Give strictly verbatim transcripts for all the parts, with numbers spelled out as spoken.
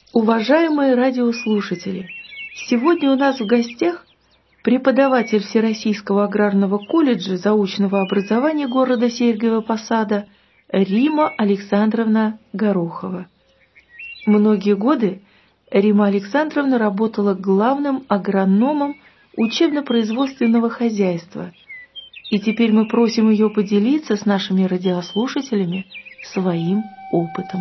Уважаемые радиослушатели, сегодня у нас в гостях преподаватель Всероссийского аграрного колледжа заочного образования города Сергиево Посада Римма Александровна Горохова. Многие годы Римма Александровна работала главным агрономом учебно-производственного хозяйства, и теперь мы просим ее поделиться с нашими радиослушателями своим опытом.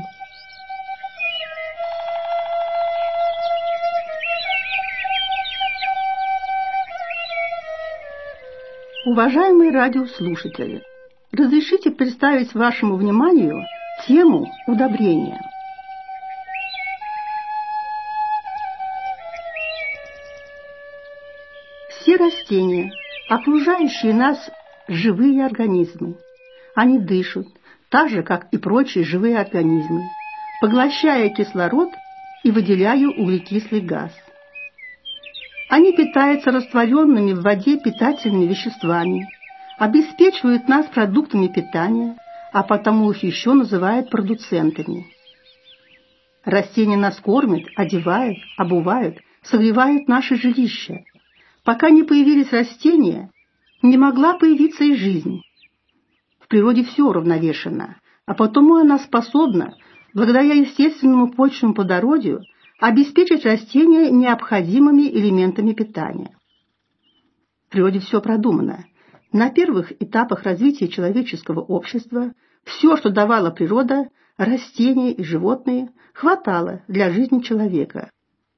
Уважаемые радиослушатели, разрешите представить вашему вниманию тему удобрения. Все растения, окружающие нас, живые организмы. Они дышат, так же, как и прочие живые организмы, поглощая кислород и выделяя углекислый газ. Они питаются растворенными в воде питательными веществами, обеспечивают нас продуктами питания, а потому их еще называют продуцентами. Растения нас кормят, одевают, обувают, согревают наше жилище. Пока не появились растения, не могла появиться и жизнь. В природе все уравновешено, а потому она способна, благодаря естественному почвенному плодородию, обеспечить растения необходимыми элементами питания. В природе все продумано. На первых этапах развития человеческого общества все, что давала природа, растения и животные, хватало для жизни человека.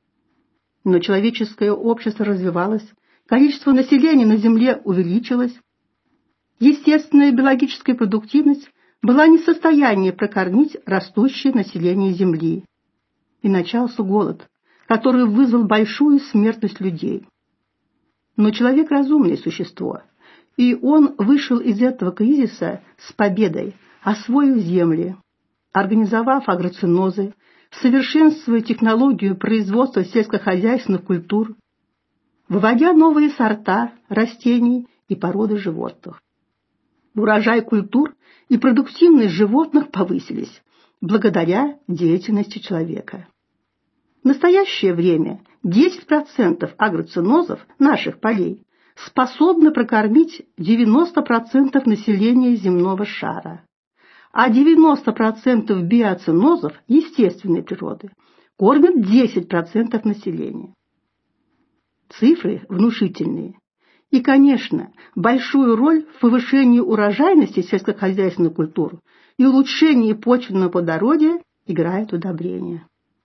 Но человеческое общество развивалось, количество населения на Земле увеличилось, естественная биологическая продуктивность была не в состоянии прокормить растущее население Земли. И начался голод, который вызвал большую смертность людей. Но человек разумное существо, и он вышел из этого кризиса с победой, освоив земли, организовав агроценозы, совершенствуя технологию производства сельскохозяйственных культур, выводя новые сорта растений и породы животных. Урожай культур и продуктивность животных повысились благодаря деятельности человека. В настоящее время десять процентов агроценозов наших полей способны прокормить девяносто процентов населения земного шара, а девяносто процентов биоценозов естественной природы кормят десять процентов населения. Цифры внушительные. И, конечно, большую роль в повышении урожайности сельскохозяйственных культур и улучшении почвенного плодородия играет удобрение.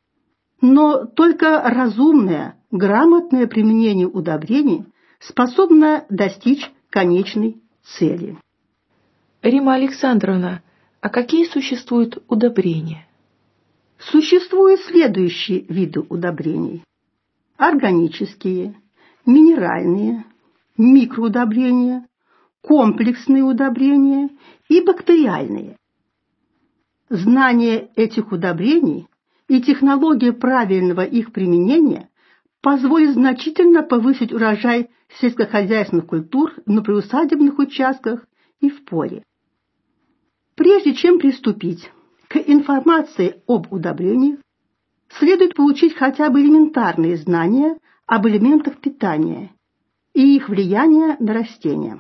Но только разумное, грамотное применение удобрений способно достичь конечной цели. Римма Александровна, а какие существуют удобрения? Существуют следующие виды удобрений: органические, минеральные, микроудобрения, комплексные удобрения и бактериальные. Знание этих удобрений и технология правильного их применения позволит значительно повысить урожай сельскохозяйственных культур на приусадебных участках и в поле. Прежде чем приступить к информации об удобрениях, следует получить хотя бы элементарные знания об элементах питания и их влияния на растения.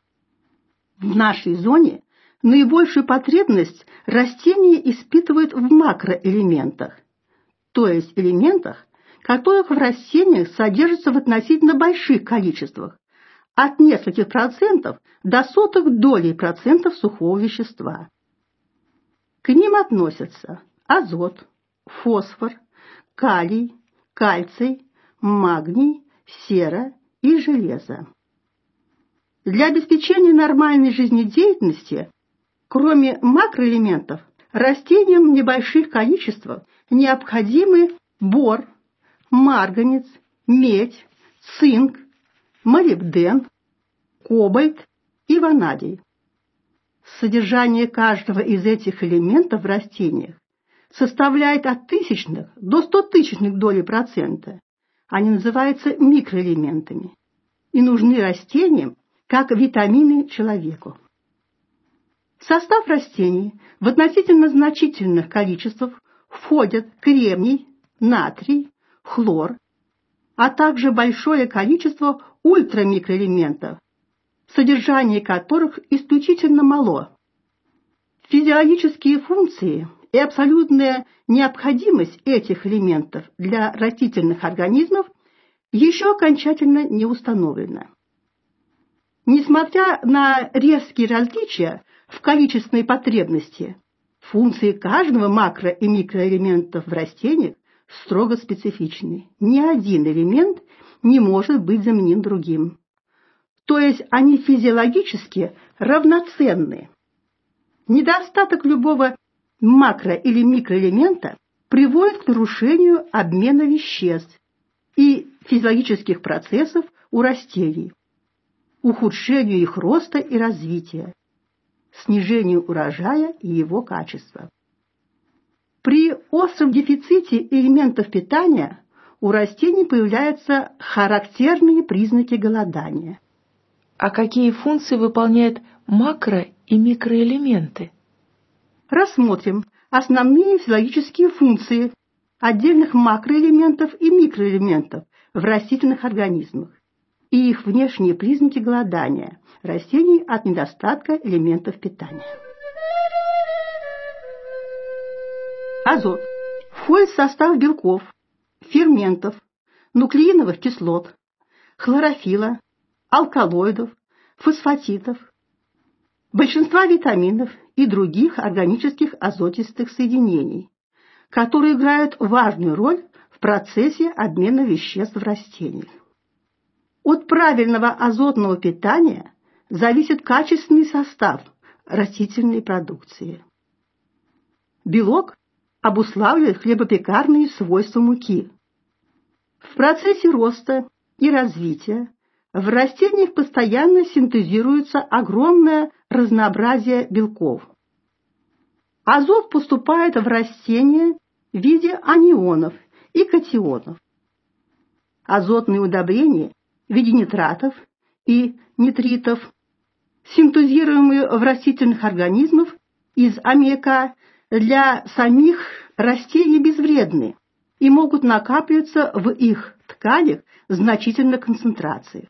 В нашей зоне наибольшую потребность растения испытывают в макроэлементах, то есть элементах, которых в растениях содержатся в относительно больших количествах, от нескольких процентов до сотых долей процентов сухого вещества. К ним относятся азот, фосфор, калий, кальций, магний, сера и железо. Для обеспечения нормальной жизнедеятельности, кроме макроэлементов, растениям в небольших количествах необходимы бор, марганец, медь, цинк, молибден, кобальт и ванадий. Содержание каждого из этих элементов в растениях составляет от тысячных до стотысячных долей процента. Они называются микроэлементами и нужны растениям как витамины человеку. В состав растений в относительно значительных количествах входят кремний, натрий, хлор, а также большое количество ультрамикроэлементов, содержание которых исключительно мало. Физиологические функции и абсолютная необходимость этих элементов для растительных организмов еще окончательно не установлена. Несмотря на резкие различия в количественной потребности, функции каждого макро- и микроэлементов в растениях строго специфичны. Ни один элемент не может быть заменен другим. То есть они физиологически равноценны. Недостаток любого макро- или микроэлемента приводит к нарушению обмена веществ и физиологических процессов у растений, ухудшению их роста и развития, снижению урожая и его качества. При остром дефиците элементов питания у растений появляются характерные признаки голодания. А какие функции выполняют макро- и микроэлементы? Рассмотрим основные физиологические функции отдельных макроэлементов и микроэлементов в растительных организмах и их внешние признаки голодания растений от недостатка элементов питания. Азот входит в состав белков, ферментов, нуклеиновых кислот, хлорофилла, алкалоидов, фосфатитов, большинства витаминов и других органических азотистых соединений, которые играют важную роль в процессе обмена веществ в растениях. От правильного азотного питания зависит качественный состав растительной продукции. Белок обуславливает хлебопекарные свойства муки. В процессе роста и развития в растениях постоянно синтезируется огромное разнообразие белков. Азот поступает в растения в виде анионов и катионов. Азотные удобрения в виде нитратов и нитритов, синтезируемые в растительных организмах из аммиака, для самих растений безвредны и могут накапливаться в их тканях в значительной концентрации.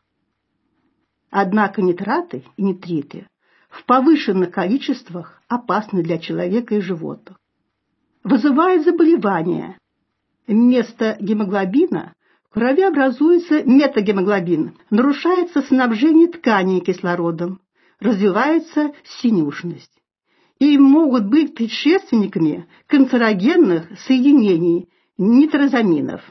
Однако нитраты и нитриты в повышенных количествах опасны для человека и животных. Вызывают заболевания. Вместо гемоглобина в крови образуется метагемоглобин, нарушается снабжение тканей кислородом, развивается синюшность. И могут быть предшественниками канцерогенных соединений нитрозаминов.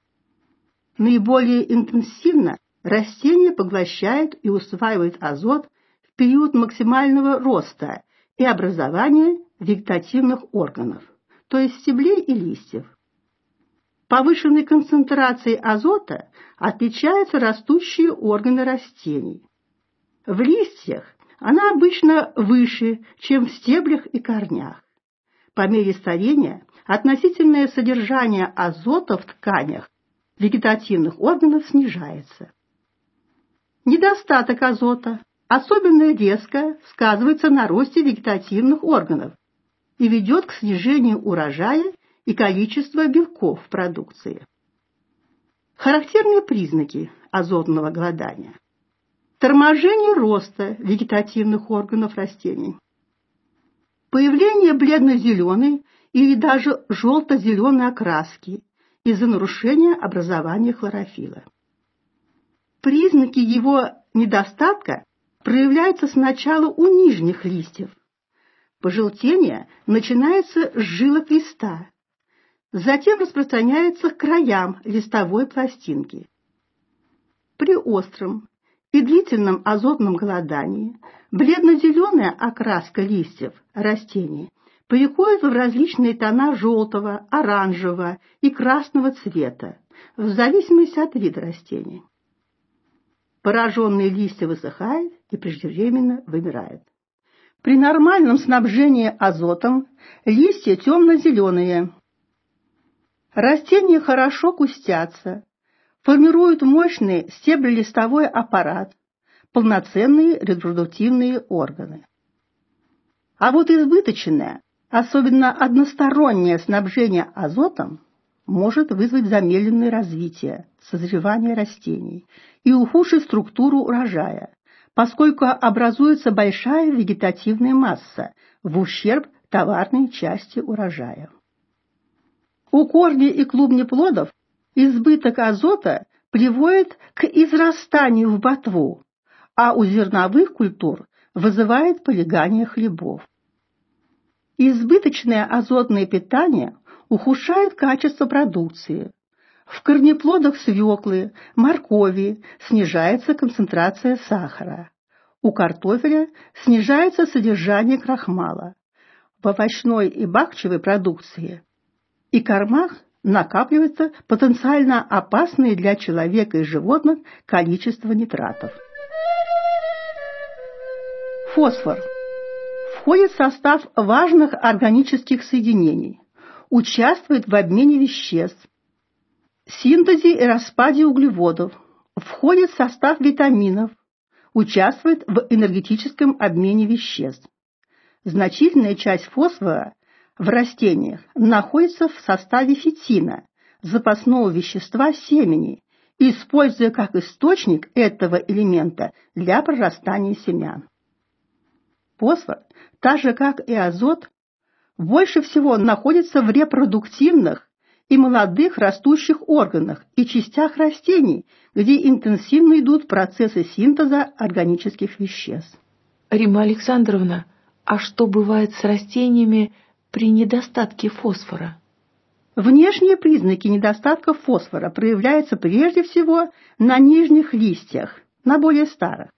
Наиболее интенсивно растение поглощает и усваивает азот в период максимального роста и образования вегетативных органов, то есть стеблей и листьев. Повышенной концентрацией азота отличаются растущие органы растений. В листьях она обычно выше, чем в стеблях и корнях. По мере старения относительное содержание азота в тканях вегетативных органов снижается. Недостаток азота особенно резко сказывается на росте вегетативных органов и ведет к снижению урожая и количества белков в продукции. Характерные признаки азотного голодания. Торможение роста вегетативных органов растений. Появление бледно-зеленой или даже желто-зеленой окраски из-за нарушения образования хлорофилла. Признаки его недостатка проявляются сначала у нижних листьев. Пожелтение начинается с жилок листа, затем распространяется к краям листовой пластинки. При остром и длительном азотном голодании бледно-зеленая окраска листьев растений переходит в различные тона желтого, оранжевого и красного цвета, в зависимости от вида растений. Пораженные листья высыхают и преждевременно вымирают. При нормальном снабжении азотом листья темно-зеленые. Растения хорошо кустятся, формируют мощный стеблелистовой аппарат, полноценные репродуктивные органы. А вот избыточное, особенно одностороннее снабжение азотом может вызвать замедленное развитие, созревание растений и ухудшить структуру урожая, поскольку образуется большая вегетативная масса в ущерб товарной части урожая. У корней и клубнеплодов избыток азота приводит к израстанию в ботву, а у зерновых культур вызывает полегание хлебов. Избыточное азотное питание ухудшает качество продукции. В корнеплодах свеклы, моркови снижается концентрация сахара. У картофеля снижается содержание крахмала. В овощной и бахчевой продукции и кормах накапливается потенциально опасное для человека и животных количество нитратов. Фосфор входит в состав важных органических соединений, участвует в обмене веществ, синтезе и распаде углеводов, входит в состав витаминов, участвует в энергетическом обмене веществ. Значительная часть фосфора в растениях находится в составе фитина, запасного вещества семени, используя как источник этого элемента для прорастания семян. Фосфор, так же как и азот, больше всего находится в репродуктивных и молодых растущих органах и частях растений, где интенсивно идут процессы синтеза органических веществ. Римма Александровна, а что бывает с растениями при недостатке фосфора? Внешние признаки недостатка фосфора проявляются прежде всего на нижних листьях, на более старых.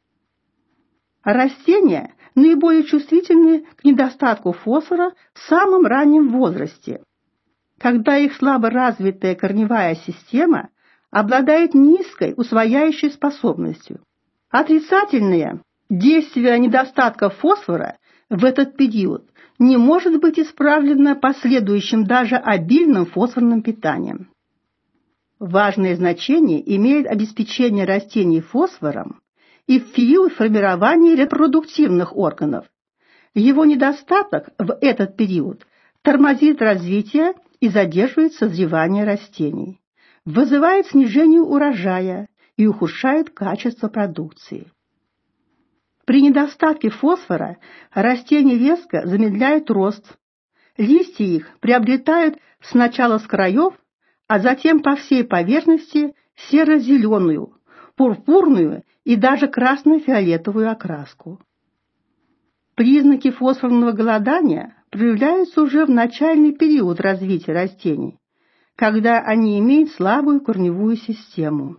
Растения наиболее чувствительны к недостатку фосфора в самом раннем возрасте, когда их слабо развитая корневая система обладает низкой усвояющей способностью. Отрицательное действие недостатка фосфора в этот период не может быть исправлено последующим даже обильным фосфорным питанием. Важное значение имеет обеспечение растений фосфором и в период формирования репродуктивных органов. Его недостаток в этот период тормозит развитие и задерживает созревание растений, вызывает снижение урожая и ухудшает качество продукции. При недостатке фосфора растения резко замедляют рост. Листья их приобретают сначала с краев, а затем по всей поверхности серо-зеленую, пурпурную и даже красно-фиолетовую окраску. Признаки фосфорного голодания проявляются уже в начальный период развития растений, когда они имеют слабую корневую систему.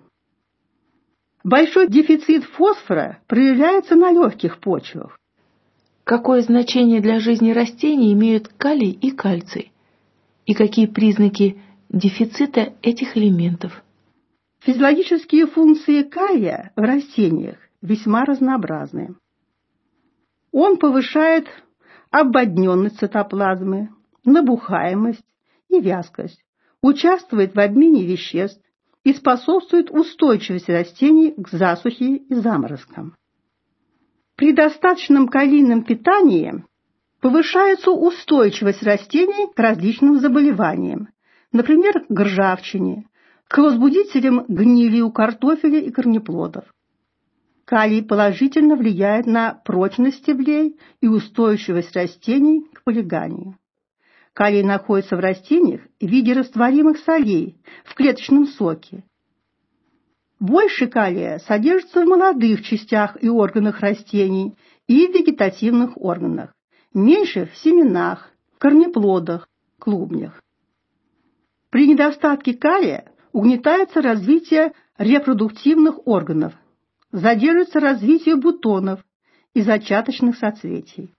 Большой дефицит фосфора проявляется на легких почвах. Какое значение для жизни растений имеют калий и кальций? И какие признаки дефицита этих элементов? Физиологические функции калия в растениях весьма разнообразны. Он повышает обводненность цитоплазмы, набухаемость и вязкость, участвует в обмене веществ и способствует устойчивости растений к засухе и заморозкам. При достаточном калийном питании повышается устойчивость растений к различным заболеваниям, например, к ржавчине, к возбудителям гнили у картофеля и корнеплодов. Калий положительно влияет на прочность стеблей и устойчивость растений к полиганию. Калий находится в растениях в виде растворимых солей в клеточном соке. Больше калия содержится в молодых частях и органах растений и в вегетативных органах, меньше в семенах, корнеплодах, клубнях. При недостатке калия угнетается развитие репродуктивных органов, задерживается развитие бутонов и зачаточных соцветий.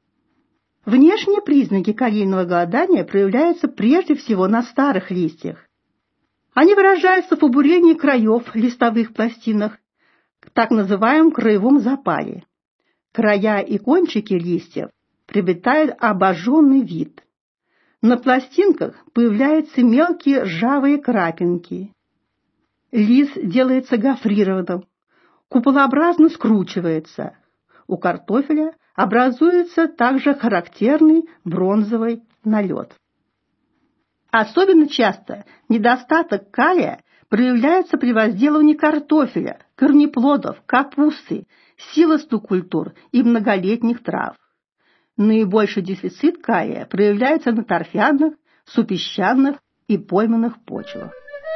Внешние признаки калийного голодания проявляются прежде всего на старых листьях. Они выражаются в побурении краев листовых пластинах, так называемом краевом запале. Края и кончики листьев приобретают обожженный вид. На пластинках появляются мелкие ржавые крапинки. Лист делается гофрированным, куполообразно скручивается. У картофеля образуется также характерный бронзовый налет. Особенно часто недостаток калия проявляется при возделывании картофеля, корнеплодов, капусты, силостных культур и многолетних трав. Наибольший дефицит калия проявляется на торфяных, супесчаных и пойменных почвах.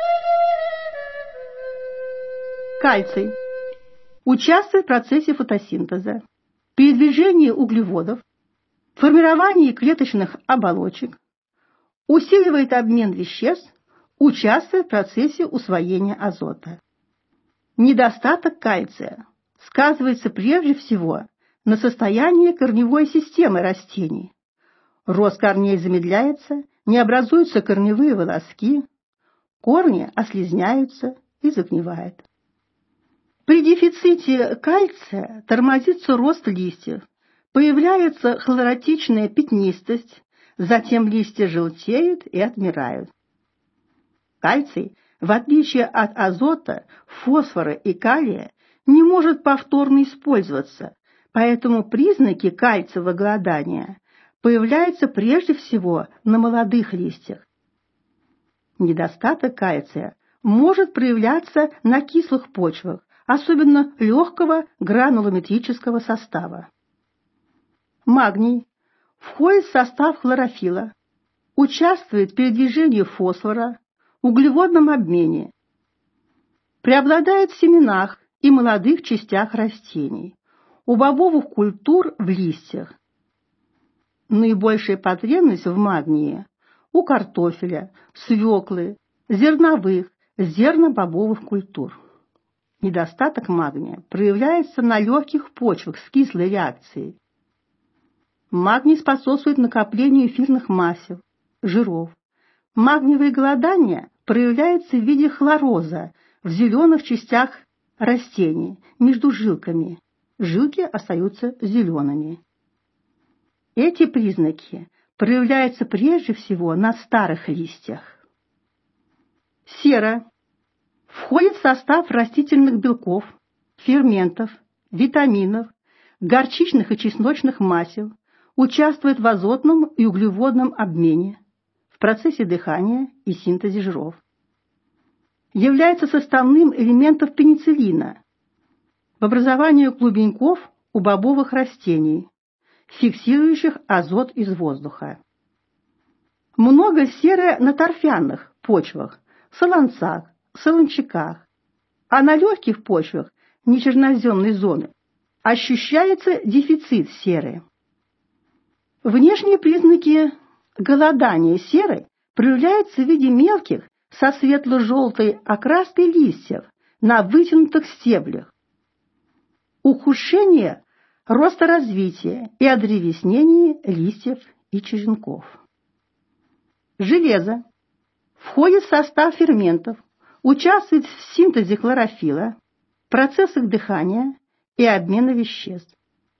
Кальций участвует в процессе фотосинтеза, передвижении углеводов, формировании клеточных оболочек, усиливает обмен веществ, участвует в процессе усвоения азота. Недостаток кальция сказывается прежде всего на состоянии корневой системы растений. Рост корней замедляется, не образуются корневые волоски, корни ослизняются и загнивают. При дефиците кальция тормозится рост листьев, появляется хлоротичная пятнистость, затем листья желтеют и отмирают. Кальций, в отличие от азота, фосфора и калия, не может повторно использоваться, поэтому признаки кальциевого голодания появляются прежде всего на молодых листьях. Недостаток кальция может проявляться на кислых почвах, особенно легкого гранулометрического состава. Магний входит в состав хлорофилла, участвует в передвижении фосфора, углеводном обмене, преобладает в семенах и молодых частях растений, у бобовых культур в листьях. Наибольшая потребность в магнии у картофеля, свеклы, зерновых, зернобобовых культур. Недостаток магния проявляется на легких почвах с кислой реакцией. Магний способствует накоплению эфирных масел, жиров. Магниевое голодание проявляется в виде хлороза в зеленых частях растений, между жилками. Жилки остаются зелеными. Эти признаки проявляются прежде всего на старых листьях. Сера входит в состав растительных белков, ферментов, витаминов, горчичных и чесночных масел, участвует в азотном и углеводном обмене, в процессе дыхания и синтезе жиров. Является составным элементом пенициллина, в образовании клубеньков у бобовых растений, фиксирующих азот из воздуха. Много серы на торфяных почвах, солонцах, солончаках, а на легких почвах нечерноземной зоны ощущается дефицит серы. Внешние признаки голодания серы проявляются в виде мелких со светло-желтой окраской листьев на вытянутых стеблях, ухудшение росторазвития и одревеснение листьев и черенков. Железо входит в состав ферментов, участвует в синтезе хлорофилла, процессах дыхания и обмена веществ.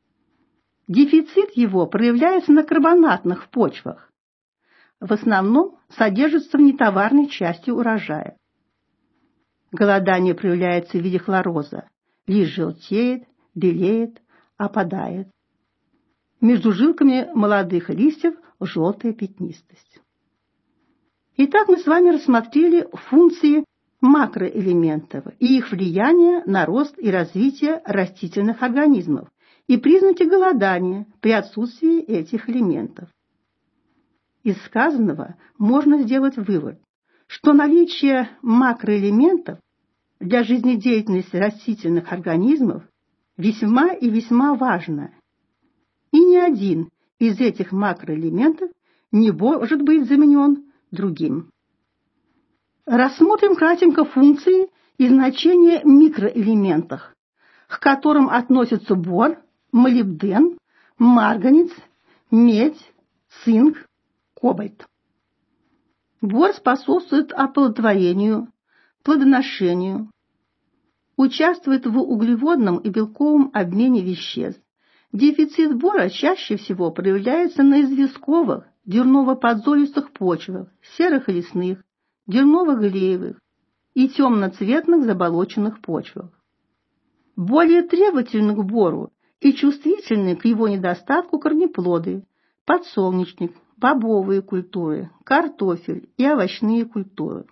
Дефицит его проявляется на карбонатных почвах. В основном содержится в нетоварной части урожая. Голодание проявляется в виде хлороза. Лист желтеет, белеет, опадает. Между жилками молодых листьев желтая пятнистость. Итак, мы с вами рассмотрели функции макроэлементов и их влияние на рост и развитие растительных организмов и признаки голодания при отсутствии этих элементов. Из сказанного можно сделать вывод, что наличие макроэлементов для жизнедеятельности растительных организмов весьма и весьма важно, и ни один из этих макроэлементов не может быть заменен другим. Рассмотрим кратенько функции и значения микроэлементов, к которым относятся бор, молибден, марганец, медь, цинк, кобальт. Бор способствует оплодотворению, плодоношению, участвует в углеводном и белковом обмене веществ. Дефицит бора чаще всего проявляется на известковых, дерново-подзолистых почвах, серых и лесных, дерново-глеевых и темноцветных заболоченных почвах. Более требовательны к бору и чувствительны к его недостатку корнеплоды, подсолнечник, бобовые культуры, картофель и овощные культуры.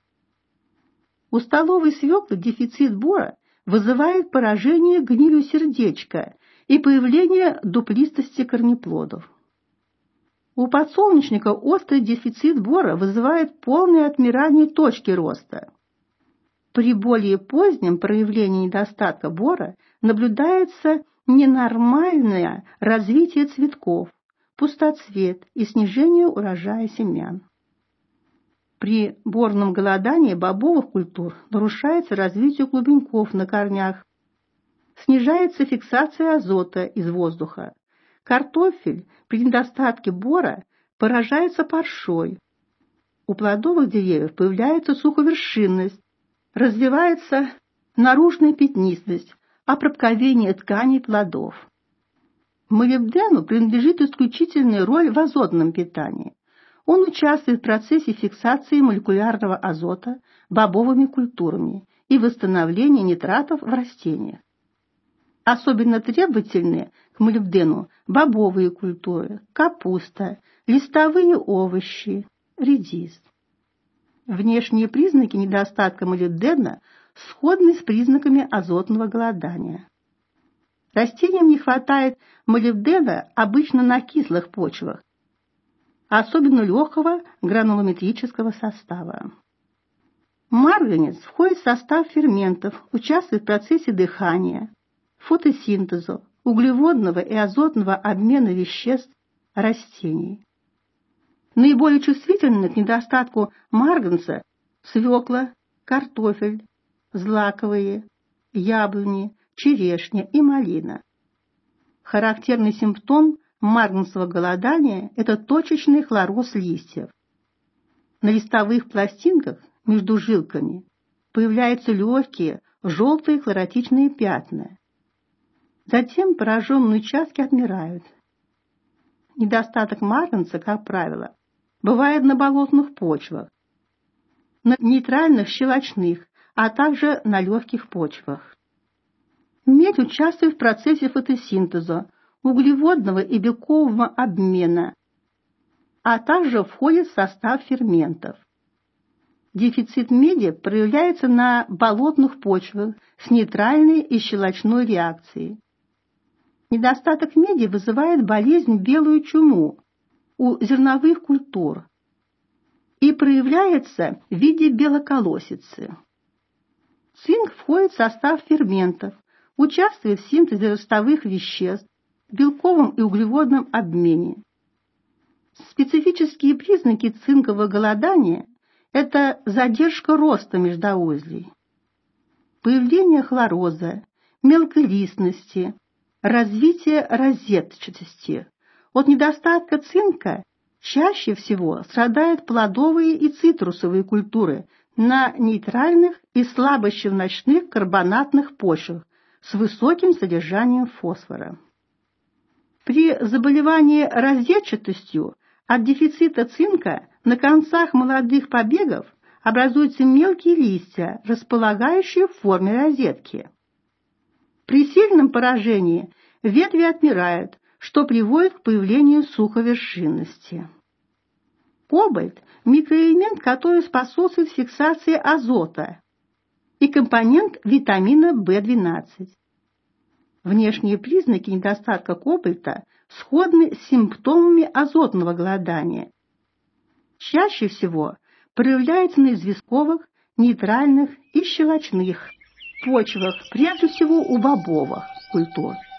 У столовой свеклы дефицит бора вызывает поражение гнилью сердечка и появление дуплистости корнеплодов. У подсолнечника острый дефицит бора вызывает полное отмирание точки роста. При более позднем проявлении недостатка бора наблюдается ненормальное развитие цветков, пустоцвет и снижение урожая семян. При борном голодании бобовых культур нарушается развитие клубеньков на корнях, снижается фиксация азота из воздуха. Картофель при недостатке бора поражается паршой. У плодовых деревьев появляется суховершинность, развивается наружная пятнистость, опробковение тканей плодов. Молибдену принадлежит исключительная роль в азотном питании. Он участвует в процессе фиксации молекулярного азота бобовыми культурами и восстановления нитратов в растениях. Особенно требовательны к молибдену бобовые культуры, капуста, листовые овощи, редис. Внешние признаки недостатка молибдена сходны с признаками азотного голодания. Растениям не хватает молибдена обычно на кислых почвах, особенно легкого гранулометрического состава. Марганец входит в состав ферментов, участвует в процессе дыхания, фотосинтеза, углеводного и азотного обмена веществ растений. Наиболее чувствительны к недостатку марганца свекла, картофель, злаковые, яблони, черешня и малина. Характерный симптом марганцевого голодания – это точечный хлороз листьев. На листовых пластинках между жилками появляются легкие желтые хлоротичные пятна. Затем пораженные участки отмирают. Недостаток марганца, как правило, бывает на болотных почвах, на нейтральных щелочных, а также на легких почвах. Медь участвует в процессе фотосинтеза, углеводного и белкового обмена, а также входит в состав ферментов. Дефицит меди проявляется на болотных почвах с нейтральной и щелочной реакцией. Недостаток меди вызывает болезнь белую чуму у зерновых культур и проявляется в виде белоколосицы. Цинк входит в состав ферментов, участвует в синтезе ростовых веществ, белковом и углеводном обмене. Специфические признаки цинкового голодания – это задержка роста междоузлей, появление хлороза, мелколистности, развитие розетчатости. От недостатка цинка чаще всего страдают плодовые и цитрусовые культуры на нейтральных и слабощелочных карбонатных почвах с высоким содержанием фосфора. При заболевании розетчатостью от дефицита цинка на концах молодых побегов образуются мелкие листья, располагающие в форме розетки. При сильном поражении ветви отмирают, что приводит к появлению суховершинности. Кобальт – микроэлемент, который способствует фиксации азота и компонент витамина бэ двенадцать. Внешние признаки недостатка кобальта сходны с симптомами азотного голодания. Чаще всего проявляется на известковых, нейтральных и щелочных почвах, прежде всего у бобовых культур.